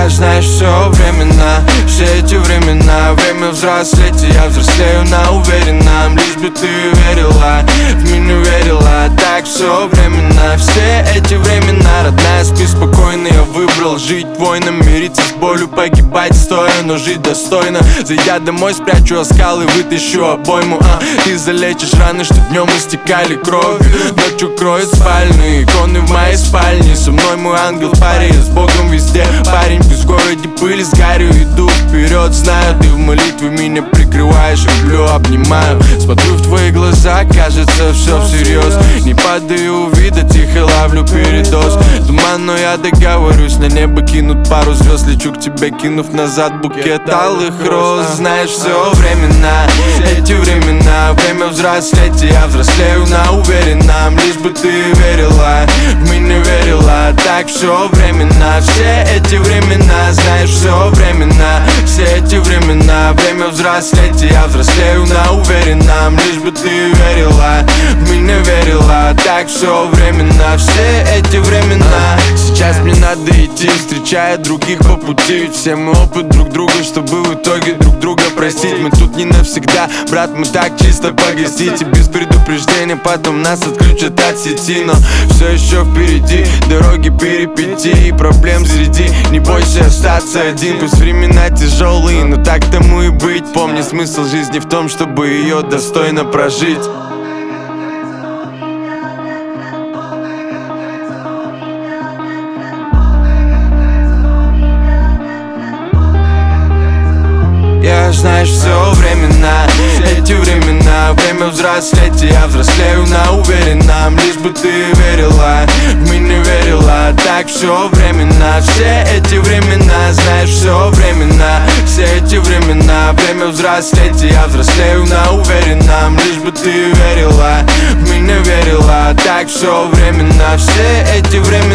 Я, знаешь, все временно, все эти времена. Время взрослеть, и я взрослею на уверенном. Лишь бы ты верила, в меня верила. Так все временно, все эти времена. Родная, спи спокойно, я выбрал жить воином. Мириться с болью, погибать стоя, но жить достойно. Зайдя домой, спрячу оскал и вытащу обойму. Ты залечишь раны, что днем истекали кровью. Ночью кроют спальные иконы в моей спальне. Со мной мой ангел в паре, я с Богом везде. Парень, пусть в городе пыли с гарью. Иду вперед, знаю, ты в молитве меня прикрываешь. Люблю, обнимаю, смотрю в твои глаза, кажется, все всерьез. Не падаю в вида, тихо ловлю передоз. Туман, но я договорюсь, на небо кинут пару звезд. Лечу к тебе, кинув назад букет алых роз. Знаешь, все временно, эти времена. Время взрослеть, и я взрослею на уверенном. Лишь бы ты верила, в меня верила. Так все временно, все эти времена. Знаешь, все временно, все эти времена. Время взрослеть, и я взрослею на уверенном. Лишь бы ты верила, в меня верила. Так все временно, все эти времена. Сейчас мне надо идти, встречая других по пути. Все мы опыт друг друга, чтобы в итоге друг друга простить. Мы тут не навсегда, брат, мы так чисто погостить. И без предупреждения потом нас отключат от сети. Но все еще впереди дороги перипетий и проблем среди. Не бойся остаться один, пусть времена тяжелые, но так тому и быть. Помни, смысл жизни в том, чтобы ее достойно прожить. Я, знаешь, все временно, эти времена. Время взрослеть, и я взрослею на уверенном. Лишь бы ты верила, в меня верила. Так все временно, все эти времена. Знаешь, все временно, все эти времена. Время взрослеть, и я взрослею на уверенном. Лишь бы ты верила, в меня верила. Так все временно, все эти времена.